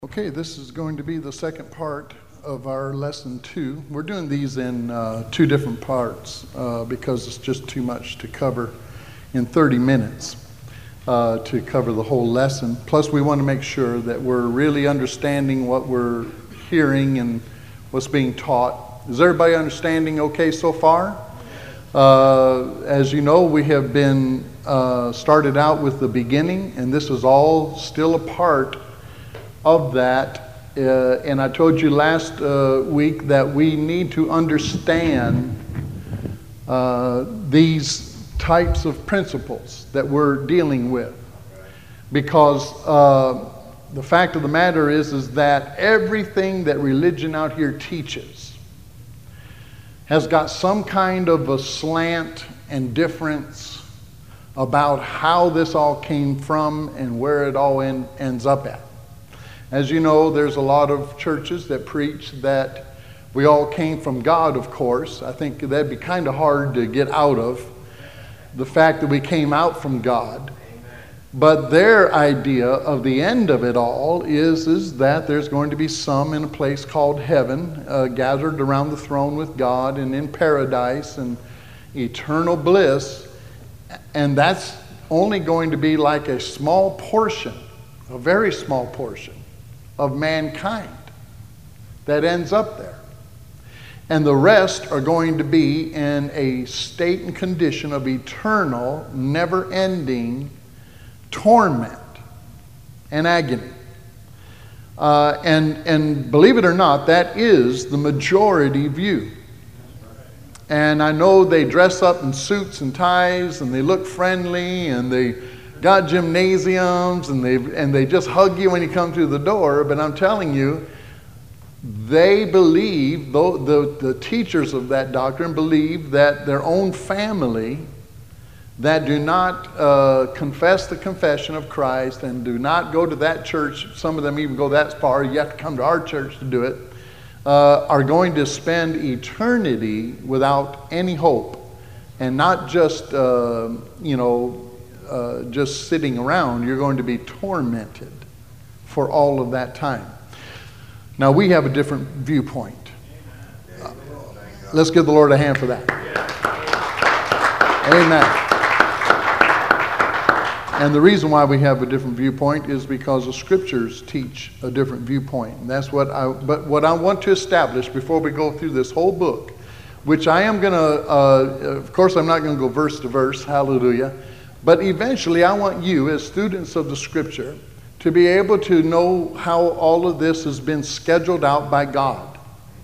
Okay, this is going to be the second part of our lesson 2. We're doing these in 2 different parts because it's just too much to cover in 30 minutes to cover the whole lesson. Plus, we want to make sure that we're really understanding what we're hearing and what's being taught. Is everybody understanding okay so far? As you know, we have been started out with the beginning, and this is all still a part of that, and I told you last week that we need to understand these types of principles that we're dealing with, because the fact of the matter is that everything that religion out here teaches has got some kind of a slant and difference about how this all came from and where it all ends up at. As you know, there's a lot of churches that preach that we all came from God, of course. I think that'd be kind of hard to get out of, the fact that we came out from God. But their idea of the end of it all is that there's going to be some in a place called heaven, gathered around the throne with God and in paradise and eternal bliss. And that's only going to be like a small portion, a very small portion of mankind that ends up there. And the rest are going to be in a state and condition of eternal, never-ending torment and agony. And believe it or not, that is the majority view. And I know they dress up in suits and ties and they look friendly and they got gymnasiums and they just hug you when you come through the door, but I'm telling you, they believe, the teachers of that doctrine believe that their own family that do not confess the confession of Christ and do not go to that church, some of them even go that far, you have to come to our church to do it, are going to spend eternity without any hope, and not just, just sitting around. You're going to be tormented for all of that time. Now, we have a different viewpoint. Let's give the Lord a hand for that. Amen. And the reason why we have a different viewpoint is because the scriptures teach a different viewpoint. And that's what I want to establish before we go through this whole book, which I am going to, of course, I'm not going to go verse to verse, hallelujah. But eventually I want you, as students of the scripture, to be able to know how all of this has been scheduled out by God.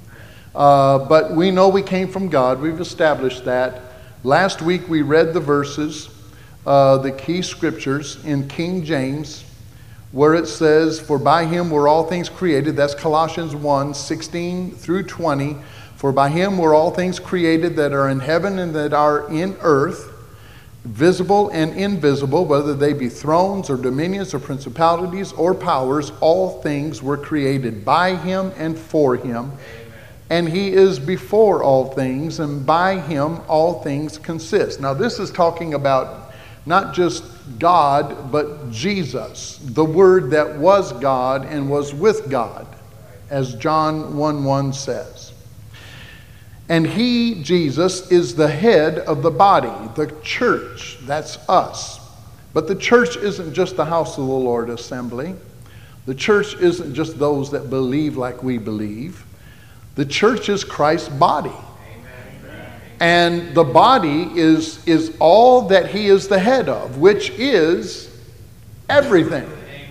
But we know we came from God. We've established that. Last week we read the verses, the key scriptures in King James, where it says, "For by him were all things created." That's Colossians 1:16 through 20. "For by him were all things created that are in heaven and that are in earth, visible and invisible, whether they be thrones or dominions or principalities or powers, all things were created by him and for him. And he is before all things, and by him all things consist." Now this is talking about not just God, but Jesus, the Word that was God and was with God, as John 1:1 says. And he, Jesus, is the head of the body, the church. That's us. But the church isn't just the house of the Lord assembly. The church isn't just those that believe like we believe. The church is Christ's body. Amen. And the body is all that he is the head of, which is everything.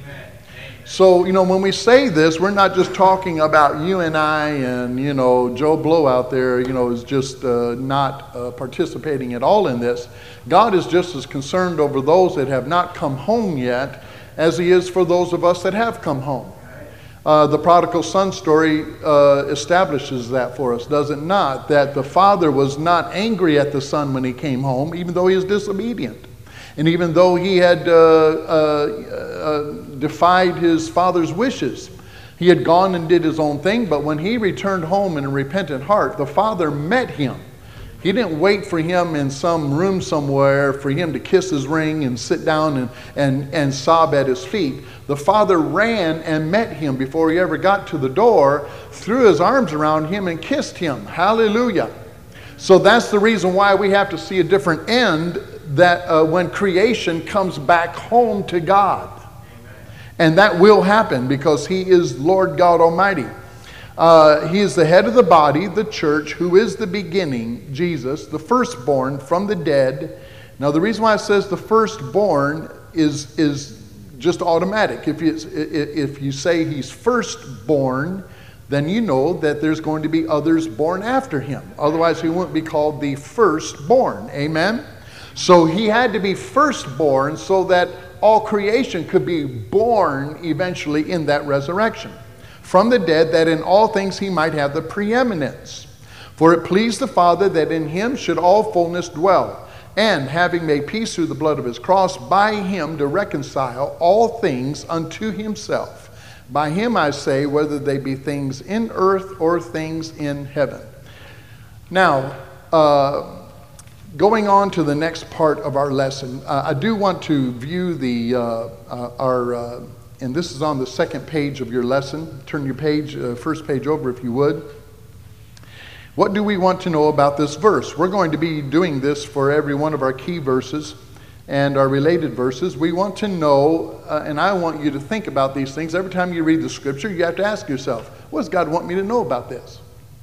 So, when we say this, we're not just talking about you and I and, Joe Blow out there, is just not participating at all in this. God is just as concerned over those that have not come home yet as he is for those of us that have come home. The prodigal son story establishes that for us, does it not? That the father was not angry at the son when he came home, even though he was disobedient. And even though he had defied his father's wishes, he had gone and did his own thing. But when he returned home in a repentant heart, the father met him. He didn't wait for him in some room somewhere for him to kiss his ring and sit down and sob at his feet. The Father ran and met him before he ever got to the door, threw his arms around him and kissed him. Hallelujah. So that's the reason why we have to see a different end, that when creation comes back home to God. And that will happen because he is Lord God Almighty. He is the head of the body, the church, who is the beginning, Jesus, the firstborn from the dead. Now the reason why it says the firstborn is just automatic. If you say he's firstborn, then you know that there's going to be others born after him. Otherwise he wouldn't be called the firstborn. Amen? So he had to be firstborn so that all creation could be born eventually in that resurrection from the dead, that in all things he might have the preeminence. For it pleased the Father that in him should all fullness dwell, and having made peace through the blood of his cross, by him to reconcile all things unto himself. By him I say, whether they be things in earth or things in heaven. Now, going on to the next part of our lesson, I do want to view and this is on the second page of your lesson. Turn your page, first page over if you would. What do we want to know about this verse? We're going to be doing this for every one of our key verses and our related verses. We want to know, and I want you to think about these things. Every time you read the scripture, you have to ask yourself, what does God want me to know about this?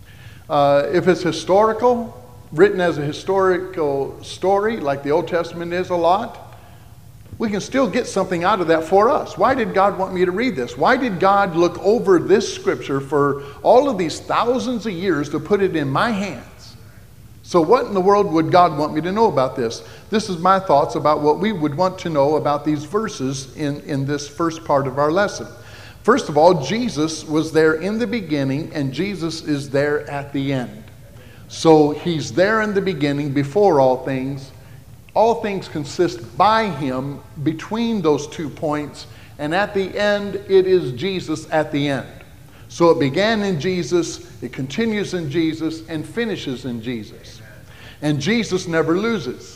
If it's historical, written as a historical story, like the Old Testament is a lot, we can still get something out of that for us. Why did God want me to read this? Why did God look over this scripture for all of these thousands of years to put it in my hands? So what in the world would God want me to know about this? This is my thoughts about what we would want to know about these verses in this first part of our lesson. First of all, Jesus was there in the beginning, and Jesus is there at the end. So he's there in the beginning, before all things. All things consist by him between those 2 points, and at the end, it is Jesus at the end. So it began in Jesus, it continues in Jesus, and finishes in Jesus. And Jesus never loses.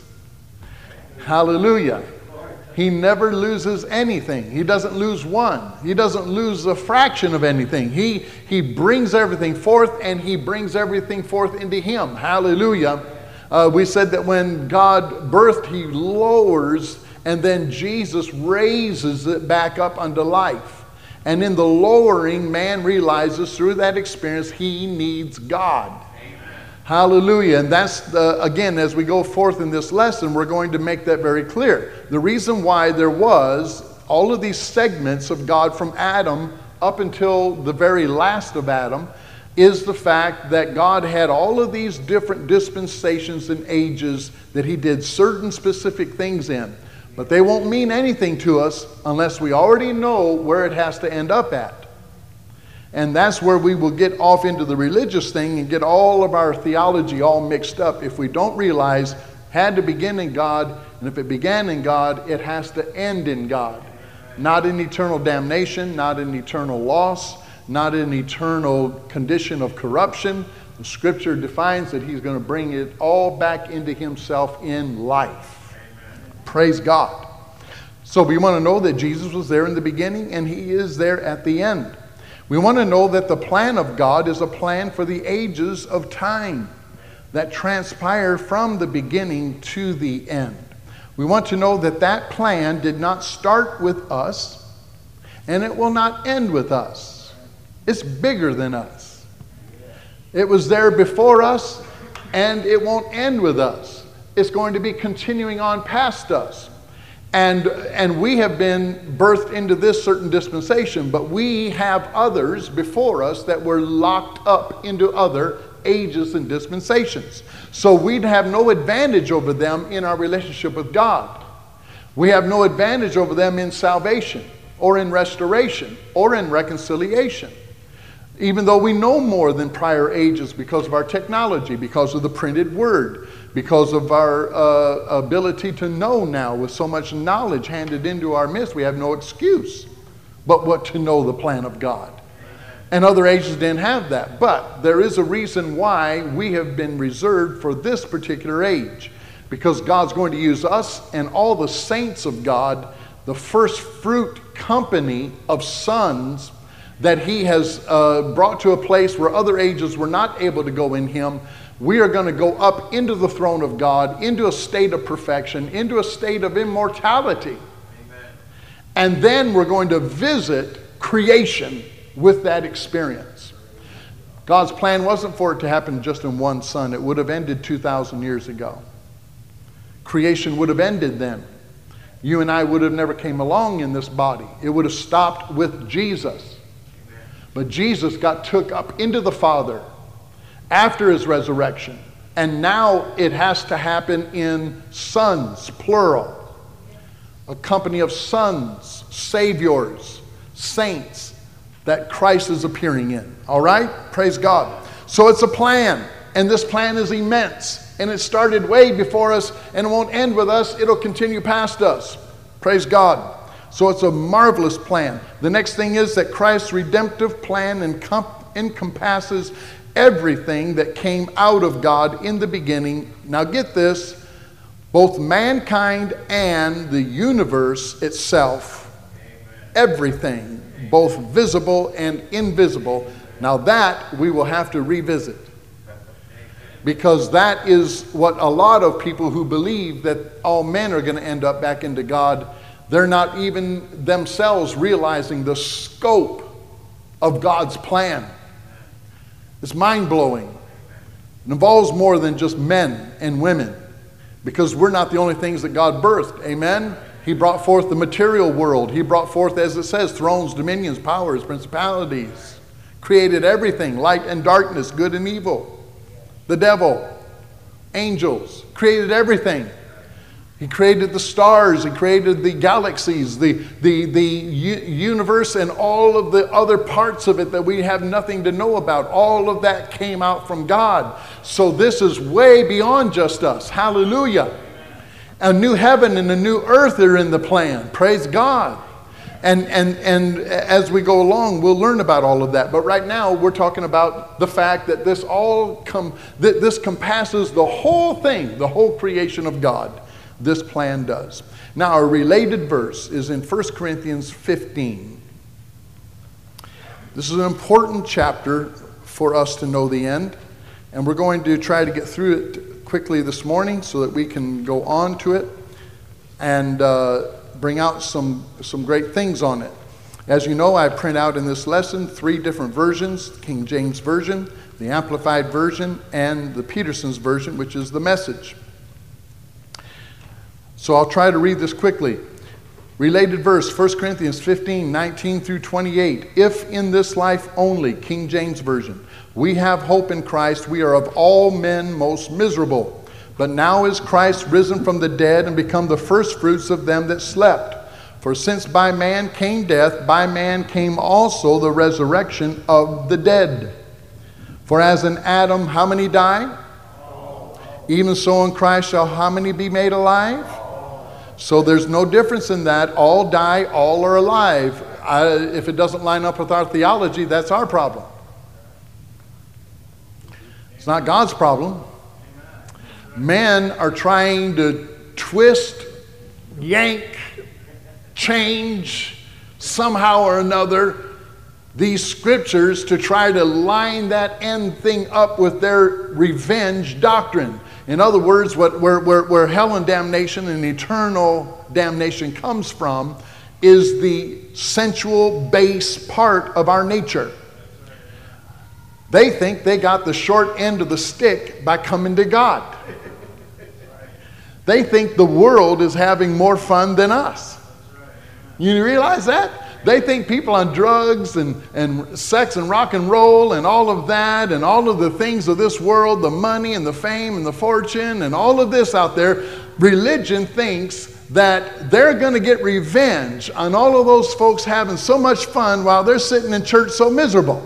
Hallelujah. He never loses anything. He doesn't lose one. He doesn't lose a fraction of anything. He brings everything forth, and he brings everything forth into him. Hallelujah. We said that when God birthed, he lowers, and then Jesus raises it back up unto life. And in the lowering, man realizes through that experience he needs God. Amen. Hallelujah. And that's, again, as we go forth in this lesson, we're going to make that very clear. The reason why there was all of these segments of God from Adam up until the very last of Adam is the fact that God had all of these different dispensations and ages that he did certain specific things in. But they won't mean anything to us unless we already know where it has to end up at. And that's where we will get off into the religious thing and get all of our theology all mixed up if we don't realize it had to begin in God, and if it began in God, it has to end in God. Not in eternal damnation, not in eternal loss, not an eternal condition of corruption. The scripture defines that he's going to bring it all back into himself in life. Amen. Praise God. So we want to know that Jesus was there in the beginning, and he is there at the end. We want to know that the plan of God is a plan for the ages of time that transpire from the beginning to the end. We want to know that that plan did not start with us, and it will not end with us. It's bigger than us. It was there before us, and it won't end with us. It's going to be continuing on past us. And we have been birthed into this certain dispensation, but we have others before us that were locked up into other ages and dispensations. So we'd have no advantage over them in our relationship with God. We have no advantage over them in salvation, or in restoration, or in reconciliation. Even though we know more than prior ages because of our technology, because of the printed word, because of our ability to know now with so much knowledge handed into our midst, we have no excuse but what to know the plan of God. And other ages didn't have that. But there is a reason why we have been reserved for this particular age. Because God's going to use us and all the saints of God, the first fruit company of sons that he has brought to a place where other ages were not able to go in him. We are going to go up into the throne of God, into a state of perfection, into a state of immortality. Amen. And then we're going to visit creation with that experience. God's plan wasn't for it to happen just in one son. It would have ended 2,000 years ago. Creation would have ended then. You and I would have never came along in this body. It would have stopped with Jesus. But Jesus got took up into the Father after his resurrection. And now it has to happen in sons, plural. A company of sons, saviors, saints that Christ is appearing in. All right? Praise God. So it's a plan. And this plan is immense. And it started way before us, and it won't end with us. It'll continue past us. Praise God. So it's a marvelous plan. The next thing is that Christ's redemptive plan encompasses everything that came out of God in the beginning. Now get this, both mankind and the universe itself. Amen. Everything, both visible and invisible. Now that we will have to revisit. Because that is what a lot of people who believe that all men are going to end up back into God, they're not even themselves realizing the scope of God's plan. It's mind-blowing. It involves more than just men and women, because we're not the only things that God birthed. Amen? He brought forth the material world. He brought forth, as it says, thrones, dominions, powers, principalities. Created everything, light and darkness, good and evil. The devil, angels, created everything. He created the stars, he created the galaxies, the universe, and all of the other parts of it that we have nothing to know about. All of that came out from God. So this is way beyond just us. Hallelujah. A new heaven and a new earth are in the plan. Praise God. And as we go along, we'll learn about all of that. But right now, we're talking about the fact that this compasses the whole thing, the whole creation of God. This plan does. Now, a related verse is in 1 Corinthians 15. This is an important chapter for us to know the end. And we're going to try to get through it quickly this morning so that we can go on to it and bring out some great things on it. As you know, I print out in this lesson 3 different versions: King James Version, the Amplified Version, and the Peterson's Version, which is the Message. So I'll try to read this quickly. Related verse, 1 Corinthians 15, 19 through 28. If in this life only, King James Version, we have hope in Christ, we are of all men most miserable. But now is Christ risen from the dead and become the firstfruits of them that slept. For since by man came death, by man came also the resurrection of the dead. For as in Adam, how many die? Even so in Christ shall how many be made alive? So there's no difference in that. All die, all are alive. If it doesn't line up with our theology, that's our problem. It's not God's problem. Men are trying to twist, yank, change somehow or another these scriptures to try to line that end thing up with their revenge doctrine. In other words, where hell and damnation and eternal damnation comes from is the sensual base part of our nature. They think they got the short end of the stick by coming to God. They think the world is having more fun than us. You realize that? They think people on drugs and sex and rock and roll and all of that and all of the things of this world, the money and the fame and the fortune and all of this out there, religion thinks that they're going to get revenge on all of those folks having so much fun while they're sitting in church so miserable.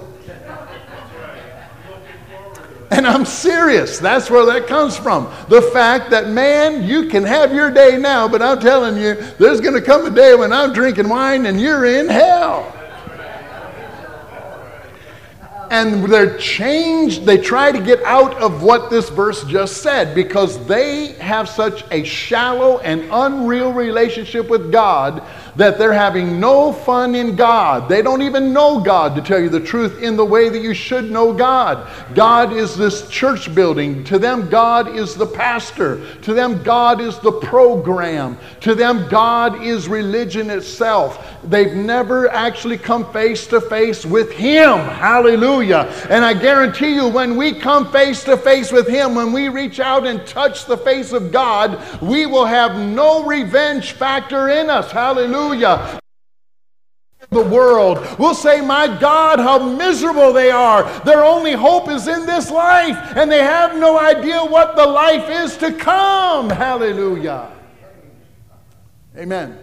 And I'm serious. That's where that comes from. The fact that, man, you can have your day now, but I'm telling you, there's going to come a day when I'm drinking wine and you're in hell. And they're changed. They try to get out of what this verse just said because they have such a shallow and unreal relationship with God that they're having no fun in God. They don't even know God, to tell you the truth, in the way that you should know God. God is this church building. To them, God is the pastor. To them, God is the program. To them, God is religion itself. They've never actually come face to face with Him. Hallelujah. And I guarantee you, when we come face to face with Him, when we reach out and touch the face of God, we will have no revenge factor in us. Hallelujah. The world will say, my God, how miserable they are. Their only hope is in this life, and they have no idea what the life is to come. Hallelujah. Amen.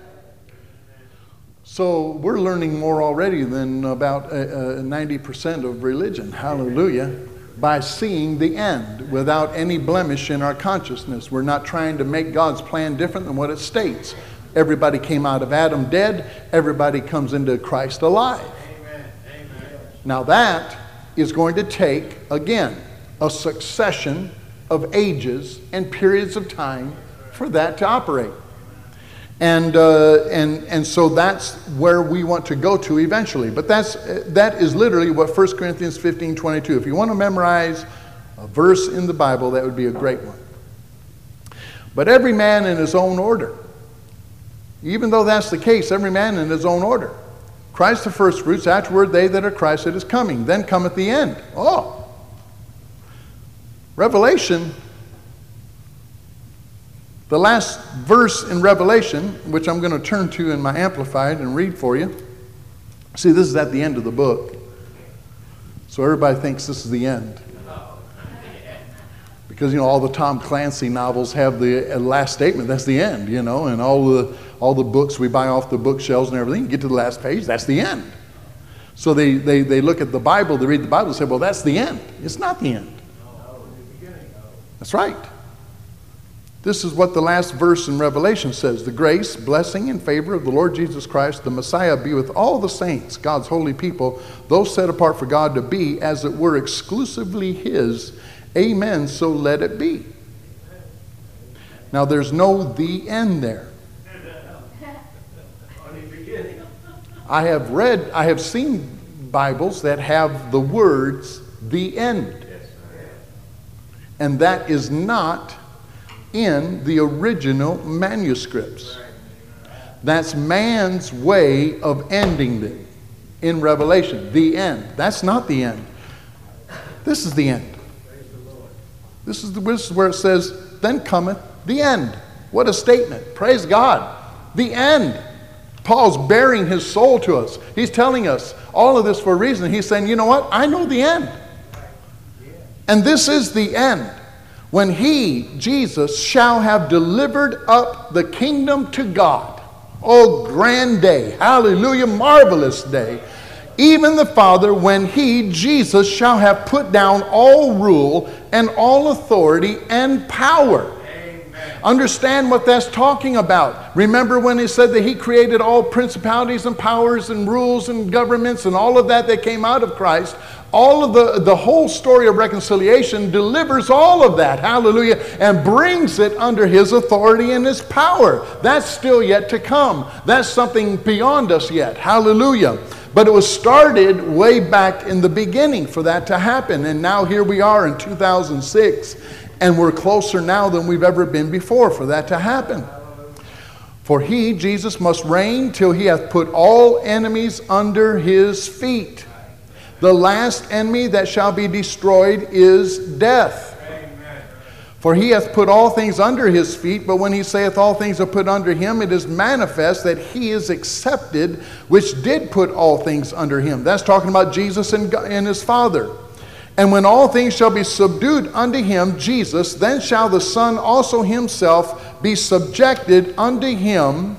So we're learning more already than about 90% of religion. Hallelujah. By seeing the end without any blemish in our consciousness. We're not trying to make God's plan different than what it states. Everybody came out of Adam dead. Everybody comes into Christ alive. Amen. Amen. Now that is going to take, again, a succession of ages and periods of time for that to operate. And so that's where we want to go to eventually. But that is literally what 1 Corinthians 15:22. If you want to memorize a verse in the Bible, that would be a great one. But every man in his own order. Even though that's the case, every man in his own order. Christ the first fruits, afterward they that are Christ that is coming. Then cometh the end. Oh. Revelation, the last verse in Revelation, which I'm going to turn to in my Amplified and read for you. See, this is at the end of the book. So everybody thinks this is the end. Because, all the Tom Clancy novels have the last statement. That's the end, and all the books we buy off the bookshelves and everything, you get to the last page, that's the end. So they look at the Bible, they read the Bible and say, well, that's the end. It's not the end. That's right. This is what the last verse in Revelation says. The grace, blessing, and favor of the Lord Jesus Christ, the Messiah, be with all the saints, God's holy people, those set apart for God to be, as it were, exclusively His. Amen, so let it be. Now there's no the end there. I have seen Bibles that have the words the end. And that is not in the original manuscripts. That's man's way of ending it in Revelation. The end. That's not the end. This is the end. This is where it says, then cometh the end. What a statement. Praise God. The end. Paul's bearing his soul to us. He's telling us all of this for a reason. He's saying, you know what? I know the end. And this is the end. When He, Jesus, shall have delivered up the kingdom to God. Oh, grand day. Hallelujah. Marvelous day. Even the Father, when He, Jesus, shall have put down all rule and all authority and power. Amen. Understand what that's talking about. Remember when He said that He created all principalities and powers and rules and governments and all of that came out of Christ. All of the whole story of reconciliation delivers all of that, hallelujah, and brings it under His authority and His power. That's still yet to come. That's something beyond us yet, hallelujah. But it was started way back in the beginning for that to happen. And now here we are in 2006, and we're closer now than we've ever been before for that to happen. For He, Jesus, must reign till He hath put all enemies under His feet. The last enemy that shall be destroyed is death. Amen. For He hath put all things under His feet, but when He saith all things are put under Him, it is manifest that He is accepted, which did put all things under Him. That's talking about Jesus and His Father. And when all things shall be subdued unto Him, Jesus, then shall the Son also Himself be subjected unto Him.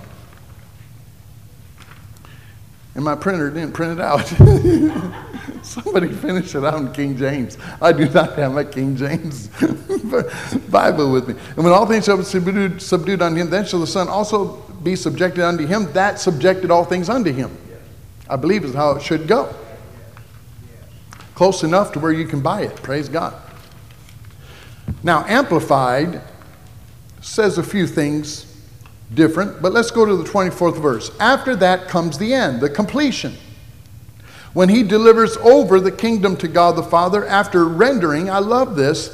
And my printer didn't print it out. Somebody finish it out in King James. I do not have my King James Bible with me. And when all things shall be subdued unto Him, then shall the Son also be subjected unto Him that subjected all things unto Him. I believe is how it should go. Close enough to where you can buy it. Praise God. Now, Amplified says a few things different, but let's go to the 24th verse. After that comes the end, the completion. When he delivers over the kingdom to God the Father after rendering, I love this,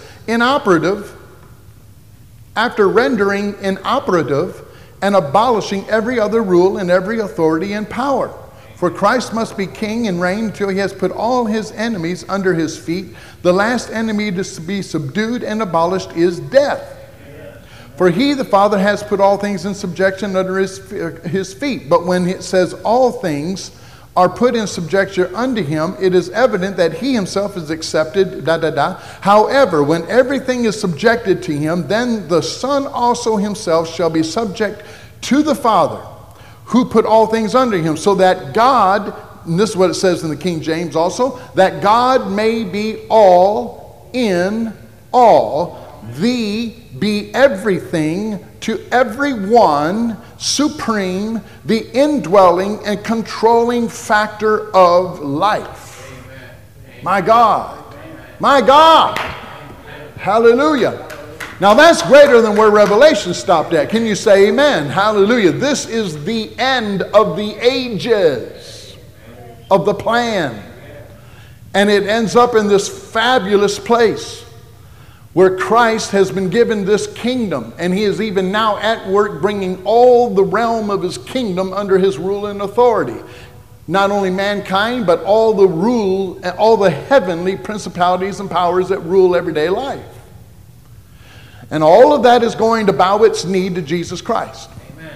after rendering inoperative and abolishing every other rule and every authority and power. For Christ must be king and reign until he has put all his enemies under his feet. The last enemy to be subdued and abolished is death. For he, the Father, has put all things in subjection under his feet. But when it says all things are put in subjection unto him, it is evident that he himself is accepted, However, when everything is subjected to him, then the Son also himself shall be subject to the Father, who put all things under him, so that God, and this is what it says in the King James also, that God may be all in all, thee be everything to everyone, supreme, the indwelling and controlling factor of life. Amen. My God. Amen. My God. Amen. Hallelujah. Now that's greater than where Revelation stopped at. Can you say amen? Hallelujah. This is the end of the ages of the plan. And it ends up in this fabulous place where Christ has been given this kingdom, and he is even now at work bringing all the realm of his kingdom under his rule and authority. Not only mankind, but all the heavenly principalities and powers that rule everyday life. And all of that is going to bow its knee to Jesus Christ.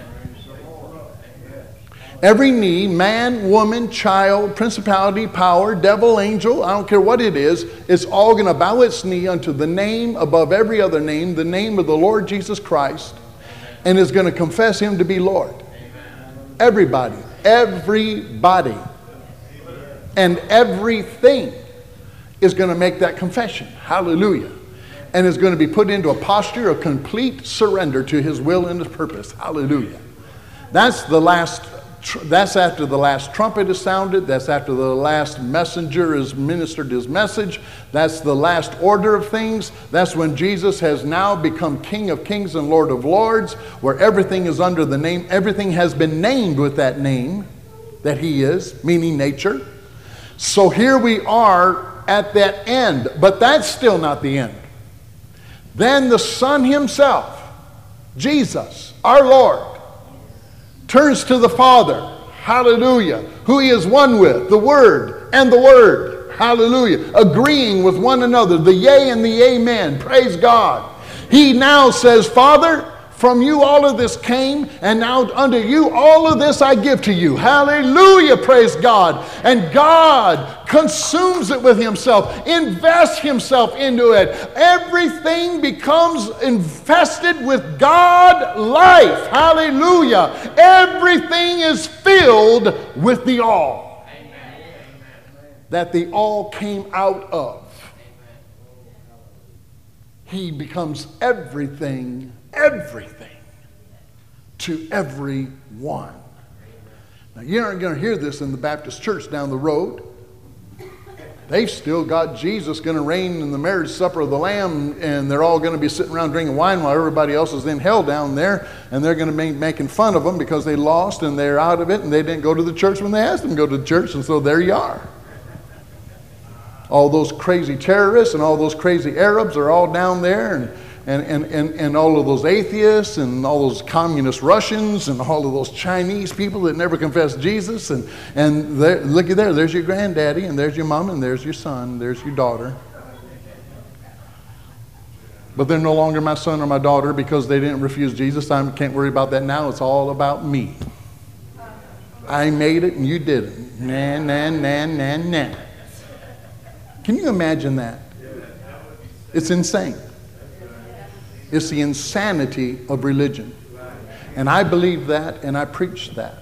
Every knee, man, woman, child, principality, power, devil, angel, I don't care what it is, it's all going to bow its knee unto the name above every other name, the name of the Lord Jesus Christ, and is going to confess him to be Lord. Everybody, everybody, and everything is going to make that confession. Hallelujah. And is going to be put into a posture of complete surrender to his will and his purpose. Hallelujah. That's after the last trumpet is sounded. That's after the last messenger has ministered his message. That's the last order of things. That's when Jesus has now become King of Kings and Lord of Lords, where everything is under the name. Everything has been named with that name that he is, meaning nature. So here we are at that end, but that's still not the end. Then the Son himself, Jesus, our Lord, turns to the Father, hallelujah, who he is one with, the Word and the Word, hallelujah, agreeing with one another, the yea and the amen, praise God. He now says, Father, from you all of this came, and now unto you all of this I give to you. Hallelujah, praise God. And God consumes it with himself, invests himself into it. Everything becomes infested with God life. Hallelujah. Everything is filled with the all. Amen. That the all came out of. He becomes everything to everyone. Now, you aren't going to hear this in the Baptist church down the road. They've still got Jesus going to reign in the marriage supper of the Lamb, and they're all going to be sitting around drinking wine while everybody else is in hell down there, and they're going to be making fun of them because they lost and they're out of it, and they didn't go to the church when they asked them to go to the church, and so there you are. All those crazy terrorists and all those crazy Arabs are all down there, and all of those atheists and all those communist Russians and all of those Chinese people that never confessed Jesus. And looky there, there's your granddaddy, and there's your mom, and there's your son, there's your daughter. But they're no longer my son or my daughter because they didn't refuse Jesus. I can't worry about that now. It's all about me. I made it and you didn't. Nah. Can you imagine that? It's insane. It's the insanity of religion. And I believe that, and I preach that.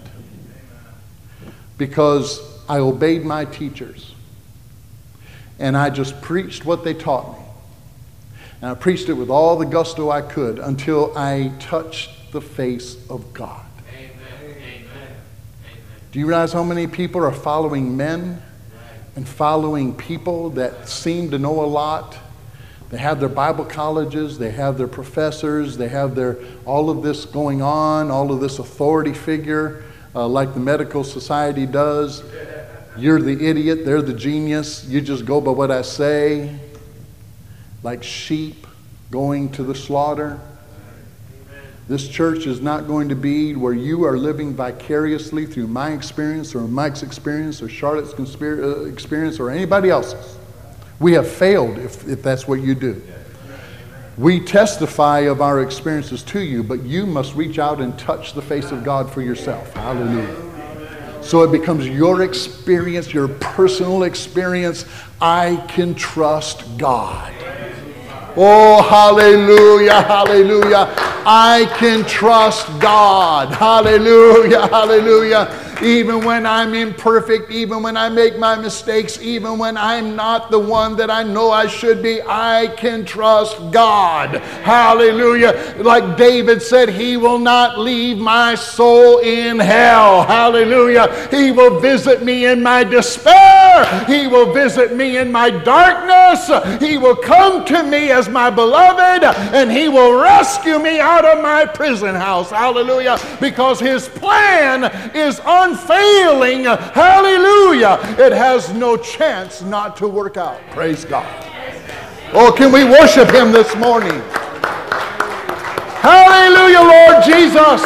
Because I obeyed my teachers. And I just preached what they taught me. And I preached it with all the gusto I could until I touched the face of God. Amen. Do you realize how many people are following men and following people that seem to know a lot. They have their Bible colleges, they have their professors, they have their all of this going on, all of this authority figure, like the medical society does. You're the idiot, they're the genius. You just go by what I say, like sheep going to the slaughter. This church is not going to be where you are living vicariously through my experience or Mike's experience or Charlotte's experience or anybody else's. We have failed if that's what you do. We testify of our experiences to you, but you must reach out and touch the face of God for yourself. Hallelujah. So it becomes your experience, your personal experience. I can trust God. Oh, hallelujah, hallelujah. I can trust God. Hallelujah, hallelujah. Even when I'm imperfect, even when I make my mistakes, even when I'm not the one that I know I should be, I can trust God. Hallelujah. Like David said, He will not leave my soul in hell. Hallelujah. He will visit me in my despair. He will visit me in my darkness. He will come to me as my beloved, and He will rescue me out of my prison house. Hallelujah. Because His plan is unfailing. Hallelujah. It has no chance not to work out. Praise God. Oh, can we worship Him this morning? Hallelujah, Lord Jesus.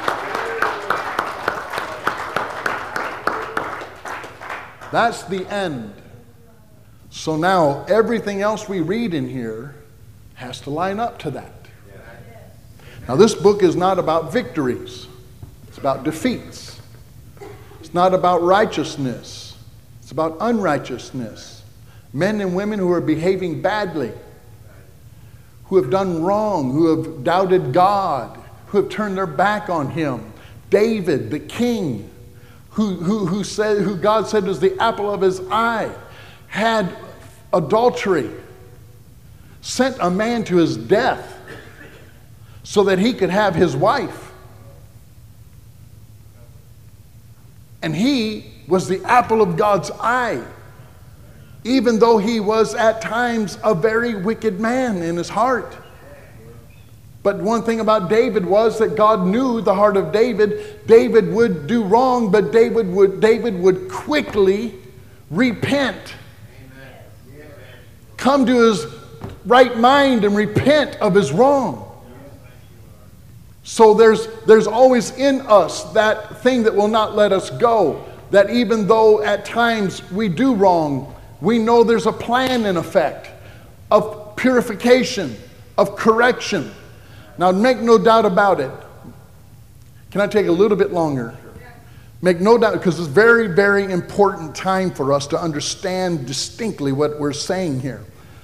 That's the end. So now everything else we read in here has to line up to that. Now this book is not about victories. It's about defeats. It's not about righteousness. It's about unrighteousness. Men and women who are behaving badly, who have done wrong, who have doubted God, who have turned their back on Him. David, the king, who God said was the apple of His eye, had adultery, sent a man to his death so that he could have his wife. And he was the apple of God's eye, even though he was at times a very wicked man in his heart. But one thing about David was that God knew the heart of David. David would do wrong, but David would quickly repent. Come to his right mind and repent of his wrong. So there's always in us that thing that will not let us go. That even though at times we do wrong, we know there's a plan in effect of purification, of correction. Now make no doubt about it. Can I take a little bit longer? Make no doubt, because it's a very, very important time for us to understand distinctly what we're saying here.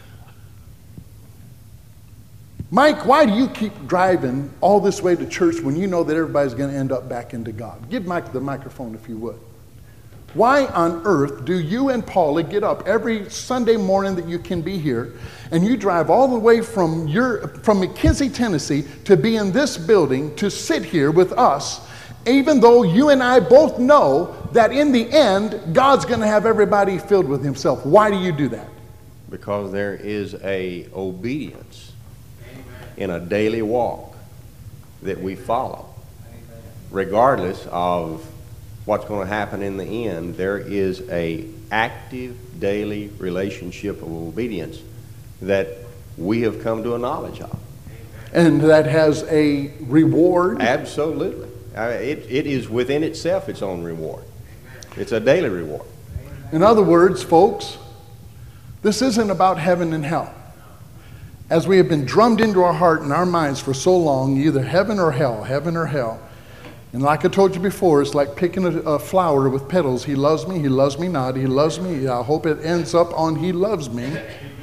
Mike, why do you keep driving all this way to church when you know that everybody's going to end up back into God? Give Mike the microphone if you would. Why on earth do you and Paula get up every Sunday morning that you can be here, and you drive all the way from McKinsey, Tennessee, to be in this building to sit here with us, even though you and I both know that in the end, God's going to have everybody filled with Himself? Why do you do that? Because there is a obedience in a daily walk that we follow. Regardless of what's going to happen in the end, there is a active daily relationship of obedience that we have come to a knowledge of. And that has a reward? Absolutely. It is within itself its own reward. It's a daily reward. In other words, folks, this isn't about heaven and hell. As we have been drummed into our heart and our minds for so long, either heaven or hell, heaven or hell. And like I told you before, it's like picking a flower with petals. He loves me not. He loves me. I hope it ends up on he loves me.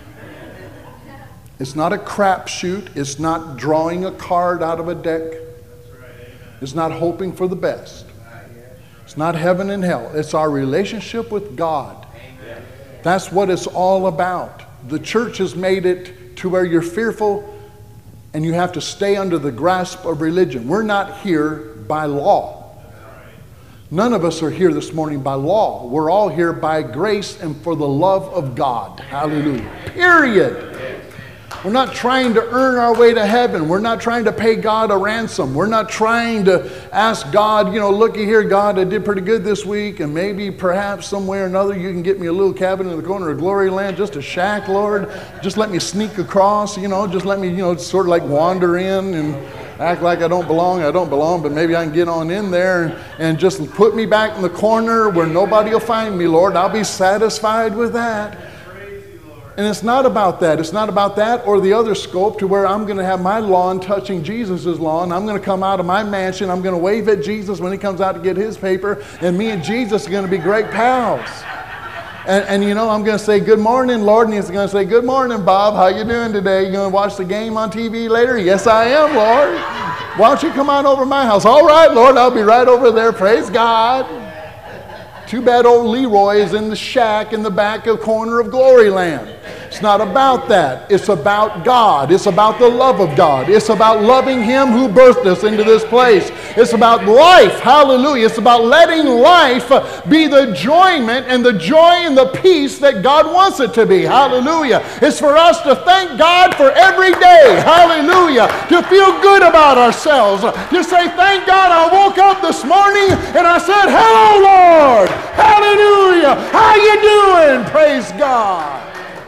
It's not a crapshoot. It's not drawing a card out of a deck. It's not hoping for the best. It's not heaven and hell. It's our relationship with God. That's what it's all about. The church has made it to where you're fearful and you have to stay under the grasp of religion. We're not here by law. None of us are here this morning by law. We're all here by grace and for the love of God. Hallelujah. Period. We're not trying to earn our way to heaven. We're not trying to pay God a ransom. We're not trying to ask God, looky here, God, I did pretty good this week, and maybe perhaps somewhere or another you can get me a little cabin in the corner of Glory Land, just a shack, Lord. Just let me sneak across, just let me, sort of like wander in and act like I don't belong, but maybe I can get on in there and just put me back in the corner where nobody will find me, Lord. I'll be satisfied with that. And it's not about that. It's not about that or the other scope to where I'm going to have my lawn touching Jesus' lawn. I'm going to come out of my mansion. I'm going to wave at Jesus when he comes out to get his paper. And me and Jesus are going to be great pals. And I'm going to say, good morning, Lord. And he's going to say, good morning, Bob. How you doing today? You going to watch the game on TV later? Yes, I am, Lord. Why don't you come on over to my house? All right, Lord, I'll be right over there. Praise God. Too bad old Leroy is in the shack in the back of corner of Glory Land. It's not about that. It's about God. It's about the love of God. It's about loving him who birthed us into this place. It's about life. Hallelujah. It's about letting life be the enjoyment and the joy and the peace that God wants it to be. Hallelujah. It's for us to thank God for every day. Hallelujah. To feel good about ourselves. To say, thank God I woke up this morning and I said, hello, Lord. Hallelujah. How you doing? Praise God.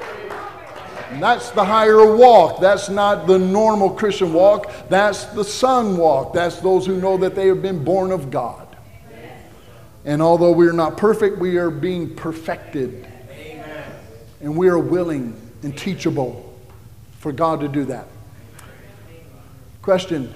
And that's the higher walk. That's not the normal Christian walk. That's the son walk. That's those who know that they have been born of God. And although we are not perfect, we are being perfected. And we are willing and teachable for God to do that. Question?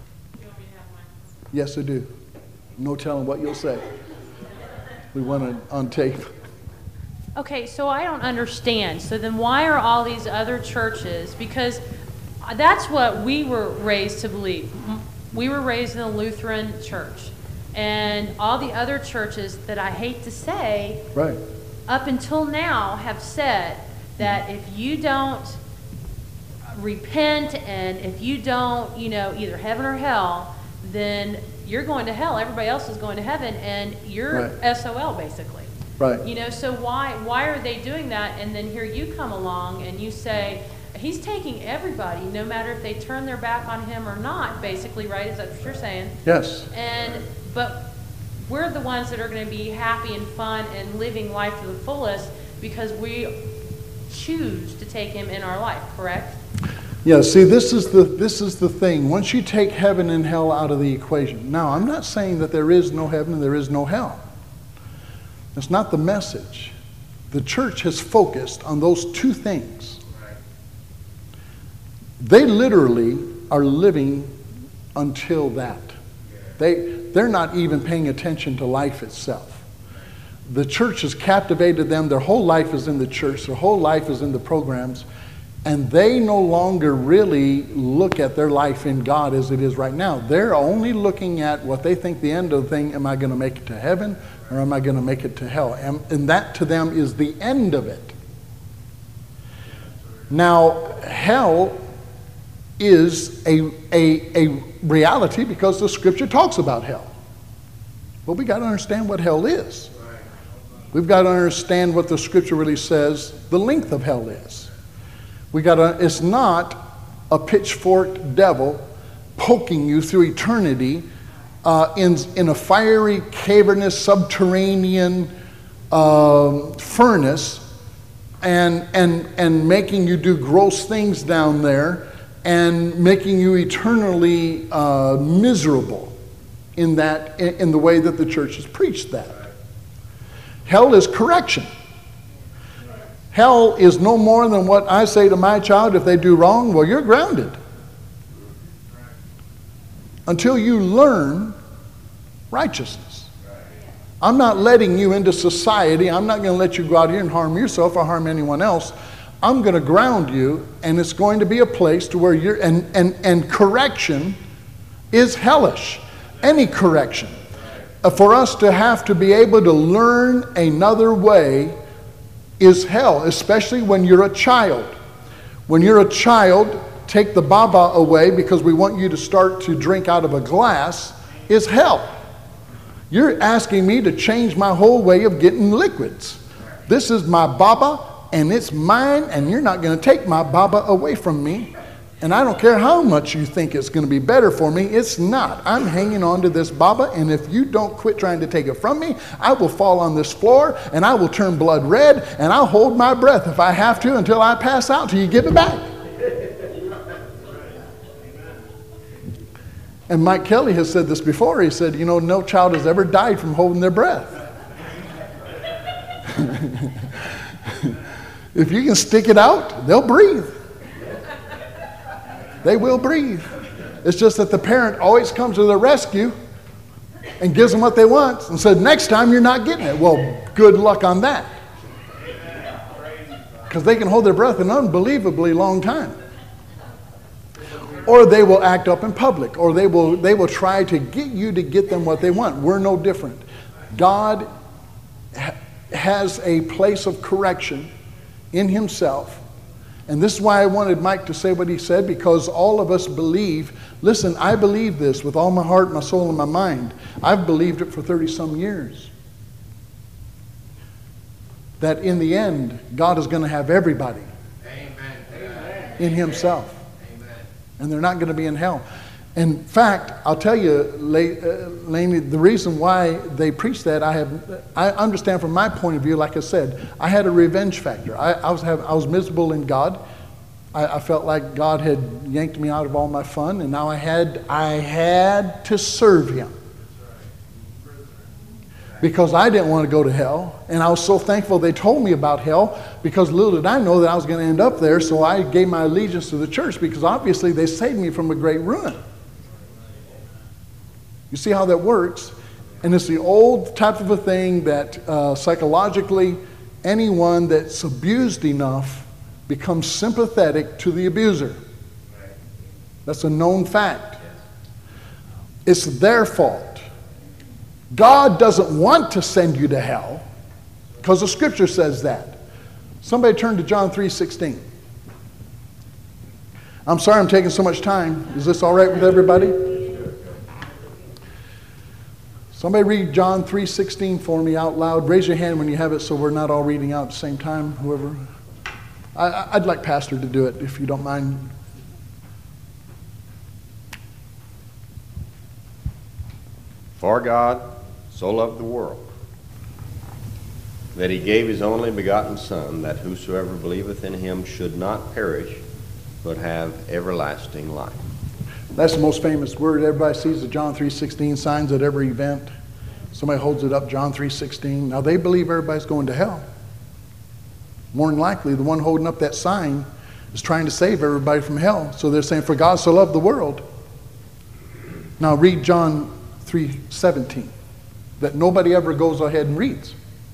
Yes, I do. No telling what you'll say. We want it on tape. Okay, so I don't understand. So then why are all these other churches, because that's what we were raised to believe. We were raised in the Lutheran church. And all the other churches that I hate to say, right, up until now have said that if you don't repent and if you don't, either heaven or hell, then you're going to hell. Everybody else is going to heaven, and you're right. SOL basically. Right. So why are they doing that? And then here you come along and you say, he's taking everybody, no matter if they turn their back on him or not, basically, right? Is that what you're saying? Yes. But we're the ones that are going to be happy and fun and living life to the fullest because we choose to take him in our life, correct? Yeah, see, this is the thing. Once you take heaven and hell out of the equation. Now, I'm not saying that there is no heaven and there is no hell. That's not the message. The church has focused on those two things. They literally are living until that. They're not even paying attention to life itself. The church has captivated them. Their whole life is in the church. Their whole life is in the programs. And they no longer really look at their life in God as it is right now. They're only looking at what they think the end of the thing. Am I going to make it to heaven or am I going to make it to hell? And that to them is the end of it. Now, hell is a reality because the scripture talks about hell. But we got to understand what hell is. We've got to understand what the scripture really says the length of hell is. It's not a pitchfork devil poking you through eternity in a fiery, cavernous, subterranean furnace and making you do gross things down there and making you eternally miserable in the way that the church has preached that. Hell is correction. Hell is no more than what I say to my child if they do wrong. Well, you're grounded. Until you learn righteousness. I'm not letting you into society. I'm not going to let you go out here and harm yourself or harm anyone else. I'm going to ground you, and it's going to be a place to where you're, and correction is hellish. Any correction. For us to have to be able to learn another way is hell, especially when you're a child. When you're a child, take the baba away because we want you to start to drink out of a glass, is hell. You're asking me to change my whole way of getting liquids. This is my Baba, and it's mine, and you're not going to take my Baba away from me. And I don't care how much you think it's going to be better for me, it's not. I'm hanging on to this Baba, and if you don't quit trying to take it from me, I will fall on this floor, and I will turn blood red, and I'll hold my breath if I have to until I pass out till you give it back. And Mike Kelly has said this before. He said, you know, no child has ever died from holding their breath. If you can stick it out, they'll breathe. They will breathe. It's just that the parent always comes to their rescue and gives them what they want and said, next time you're not getting it. Well, good luck on that. Because they can hold their breath an unbelievably long time. Or they will act up in public, or they will try to get you to get them what they want. We're no different. God has a place of correction in himself. And this is why I wanted Mike to say what he said, because all of us believe, listen, I believe this with all my heart, my soul, and my mind. I've believed it for 30-some years. That in the end, God is going to have everybody in himself. And they're not going to be in hell. In fact, I'll tell you, Laney, the reason why they preach that, I understand from my point of view, like I said, I had a revenge factor. I was miserable in God. I felt like God had yanked me out of all my fun, and now I had to serve him. Because I didn't want to go to hell, and I was so thankful they told me about hell, because little did I know that I was going to end up there, so I gave my allegiance to the church, because obviously they saved me from a great ruin. You see how that works? And it's the old type of a thing that psychologically anyone that's abused enough becomes sympathetic to the abuser. That's a known fact. It's their fault. God doesn't want to send you to hell, because the scripture says that. Somebody turn to John 3:16. I'm sorry I'm taking so much time. Is this all right with everybody? Somebody read John 3:16 for me out loud. Raise your hand when you have it so we're not all reading out at the same time, whoever. I'd like Pastor to do it, if you don't mind. For God so loved the world, that he gave his only begotten Son, that whosoever believeth in him should not perish, but have everlasting life. That's the most famous word. Everybody sees the John 3:16 signs at every event. Somebody holds it up, John 3:16. Now they believe everybody's going to hell. More than likely, the one holding up that sign is trying to save everybody from hell. So they're saying, for God so loved the world. Now read John 3:17, that nobody ever goes ahead and reads.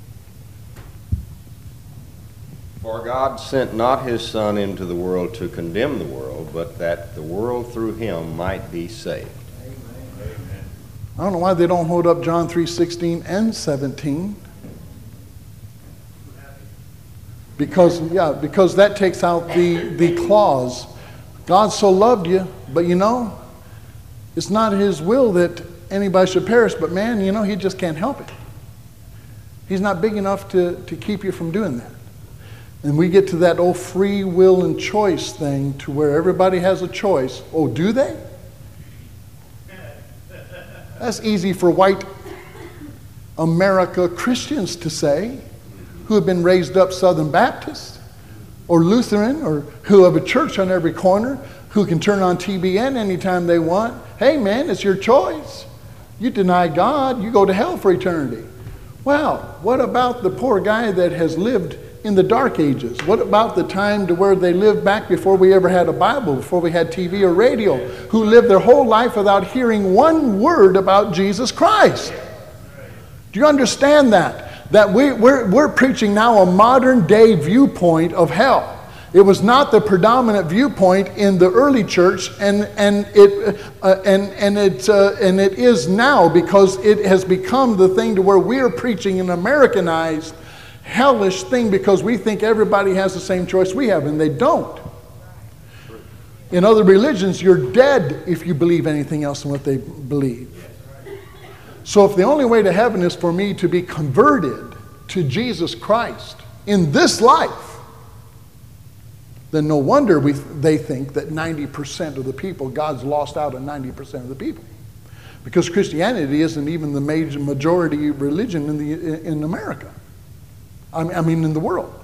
For God sent not his Son into the world to condemn the world, but that the world through him might be saved. Amen. I don't know why they don't hold up John 3:16 and 17. Because that takes out the clause. God so loved you, but you know, it's not his will that anybody should perish, but man, you know, he just can't help it. He's not big enough to keep you from doing that. And we get to that old free will and choice thing, to where everybody has a choice. Oh, do they? That's easy for white America Christians to say, who have been raised up Southern Baptist or Lutheran, or who have a church on every corner, who can turn on TBN anytime they want. Hey man, it's your choice. You deny God, you go to hell for eternity. Well, what about the poor guy that has lived in the dark ages? What about the time to where they lived back before we ever had a Bible, before we had TV or radio, who lived their whole life without hearing one word about Jesus Christ? Do you understand that? That we're preaching now a modern day viewpoint of hell. It was not the predominant viewpoint in the early church, and it is now, because it has become the thing to where we are preaching an Americanized, hellish thing, because we think everybody has the same choice we have, and they don't. In other religions, you're dead if you believe anything else than what they believe. So if the only way to heaven is for me to be converted to Jesus Christ in this life, then no wonder they think that 90% of the people, God's lost out on 90% of the people. Because Christianity isn't even the majority religion in America. I mean in the world.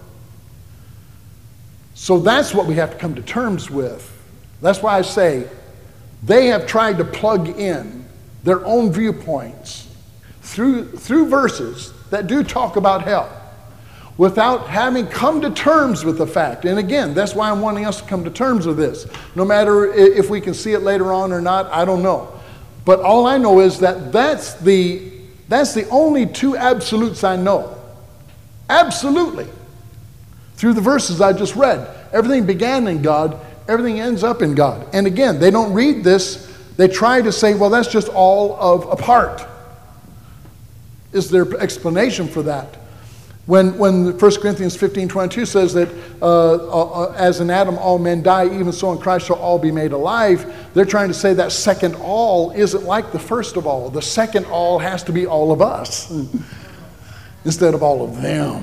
So that's what we have to come to terms with. That's why I say they have tried to plug in their own viewpoints through verses that do talk about hell without having come to terms with the fact. And again, that's why I'm wanting us to come to terms with this. No matter if we can see it later on or not, I don't know. But all I know is that that's the only two absolutes I know. Absolutely. Through the verses I just read. Everything began in God, everything ends up in God. And again, they don't read this. They try to say, well, that's just all of a part. Is their explanation for that. When 1 Corinthians 15:22 says that as in Adam all men die, even so in Christ shall all be made alive, they're trying to say that second all isn't like the first of all. The second all has to be all of us instead of all of them.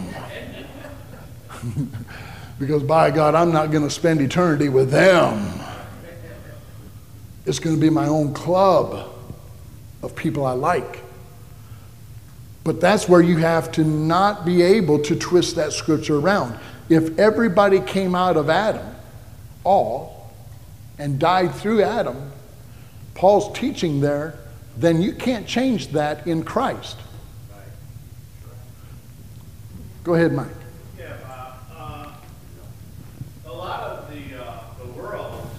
Because by God, I'm not going to spend eternity with them. It's going to be my own club of people I like. But that's where you have to not be able to twist that scripture around. If everybody came out of Adam, all, and died through Adam, Paul's teaching there, then you can't change that in Christ. Go ahead, Mike. Yeah, a lot of the world,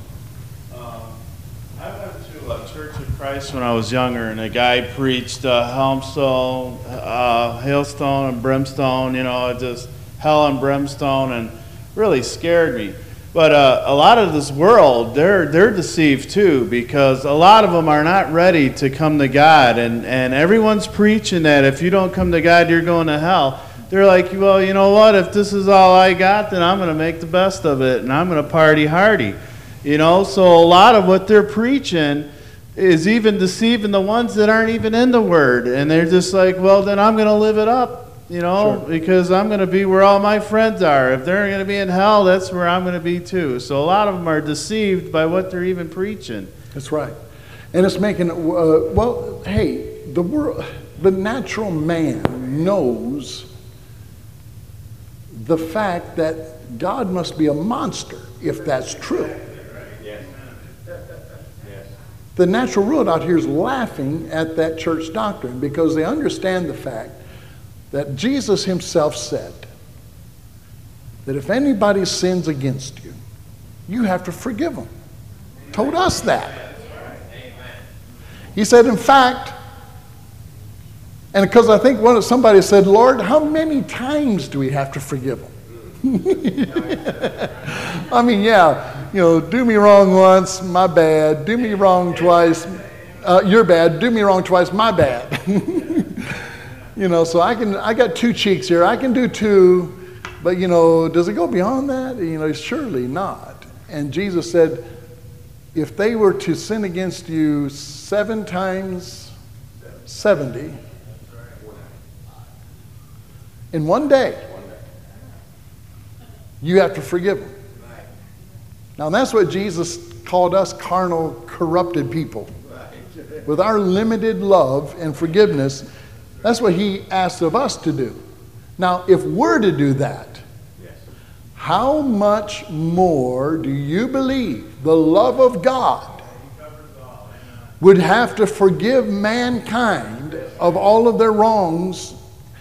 I went to a Church of Christ when I was younger, and a guy preached hailstone and brimstone, just hell and brimstone, and really scared me. But a lot of this world, they're deceived too, because a lot of them are not ready to come to God, and everyone's preaching that if you don't come to God, you're going to hell. They're like, well, you know what, if this is all I got, then I'm going to make the best of it, and I'm going to party hardy. So a lot of what they're preaching is even deceiving the ones that aren't even in the Word. And they're just like, well, then I'm going to live it up, Sure. because I'm going to be where all my friends are. If they're going to be in hell, that's where I'm going to be too. So a lot of them are deceived by what they're even preaching. That's right. And it's making, well, hey, the natural man knows the fact that God must be a monster if that's true. The natural world out here is laughing at that church doctrine because they understand the fact that Jesus himself said that if anybody sins against you, you have to forgive them. Told us that. He said, in fact, and because I think somebody said, Lord, how many times do we have to forgive them? I mean, yeah, do me wrong once, my bad. Do me wrong twice, you're bad. Do me wrong twice, my bad. So I got two cheeks here. I can do two, but does it go beyond that? Surely not. And Jesus said, if they were to sin against you 7 times 70 in one day, you have to forgive them. Now that's what Jesus called us carnal, corrupted people. With our limited love and forgiveness, that's what he asked of us to do. Now, if we're to do that, how much more do you believe the love of God would have to forgive mankind of all of their wrongs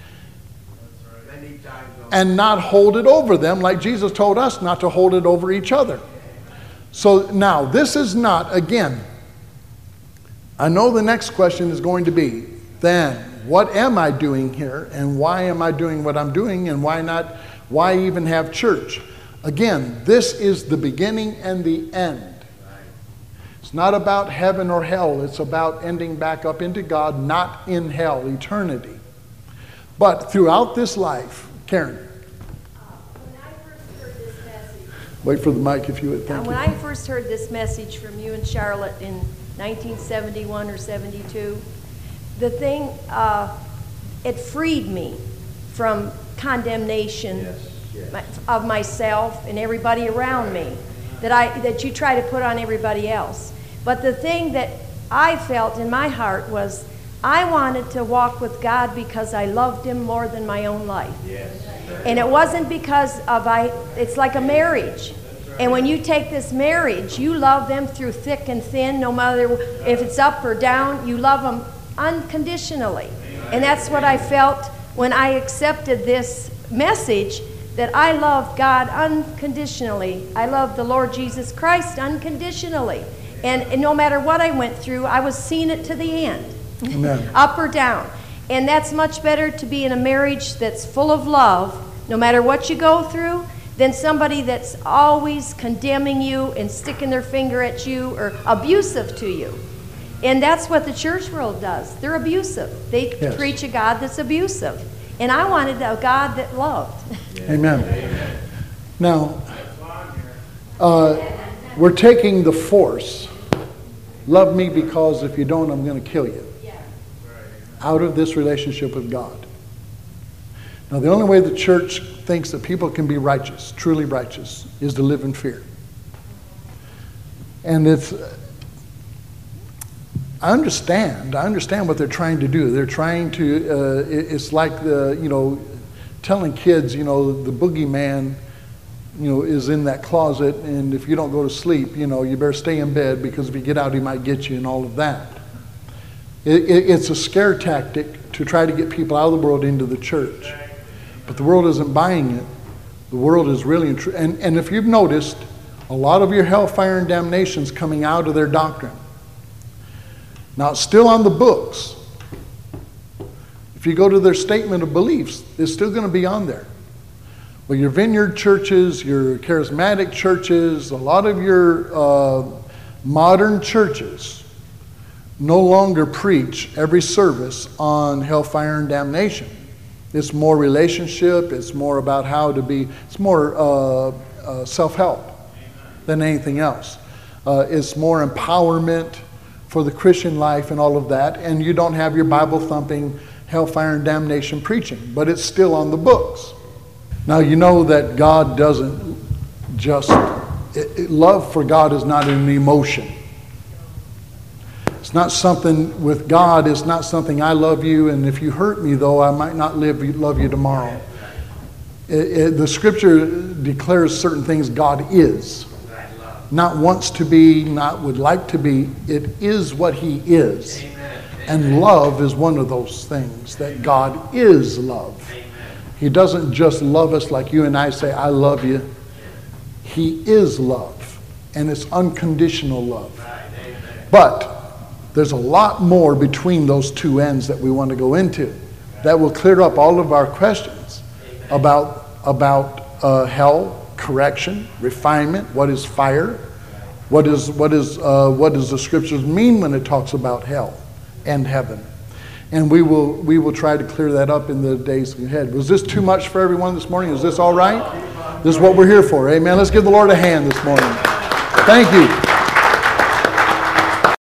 and not hold it over them like Jesus told us not to hold it over each other? So now, this is not, again, I know the next question is going to be, then, what am I doing here, and why am I doing what I'm doing, and why even have church? Again, this is the beginning and the end. It's not about heaven or hell. It's about ending back up into God, not in hell, eternity. But throughout this life, Karen. When I first heard this message, Wait for the mic if you would. Thank you. when I first heard this message from you and Charlotte in 1971 or 72, the thing, it freed me from condemnation of myself and everybody around me that you try to put on everybody else. But the thing that I felt in my heart was I wanted to walk with God because I loved Him more than my own life. And it wasn't because of it's like a marriage. And when you take this marriage, you love them through thick and thin, no matter if it's up or down, you love them unconditionally. And that's what I felt when I accepted this message, that I love God unconditionally. I love the Lord Jesus Christ unconditionally. And no matter what I went through, I was seeing it to the end, up or down. And that's much better to be in a marriage that's full of love, no matter what you go through, than somebody that's always condemning you and sticking their finger at you or abusive to you. And that's what the church world does. They're abusive. They preach a God that's abusive. And I wanted a God that loved. Amen. Now, we're taking the force, love me because if you don't, I'm going to kill you, out of this relationship with God. Now, the only way the church thinks that people can be righteous, truly righteous, is to live in fear. And I understand what they're trying to do. They're trying to, it's like telling kids, the boogeyman, is in that closet, and if you don't go to sleep, you better stay in bed because if you get out, he might get you and all of that. It's a scare tactic to try to get people out of the world into the church. But the world isn't buying it. The world is really, and if you've noticed, a lot of your hellfire and damnation's coming out of their doctrine. Now, it's still on the books. If you go to their statement of beliefs, it's still going to be on there. Well, your vineyard churches, your charismatic churches, a lot of your modern churches no longer preach every service on hellfire and damnation. It's more relationship. It's more about how to be. It's more self-help than anything else. It's more empowerment for the Christian life and all of that. And you don't have your Bible-thumping hellfire and damnation preaching, but it's still on the books. Now, you know that God doesn't just... love for God is not an emotion. It's not something with God. It's not something I love you, and if you hurt me, though, I might not love you tomorrow. The Scripture declares certain things God is. Not wants to be, not would like to be. It is what He is. And love is one of those things, that God is love. He doesn't just love us like you and I say, I love you. He is love, and it's unconditional love. But there's a lot more between those two ends that we want to go into that will clear up all of our questions about hell, correction, refinement. What is fire? What does the Scriptures mean when it talks about hell and heaven? And we will try to clear that up in the days ahead. Was this too much for everyone this morning? Is this all right? This is what we're here for. Amen. Let's give the Lord a hand this morning. Thank you.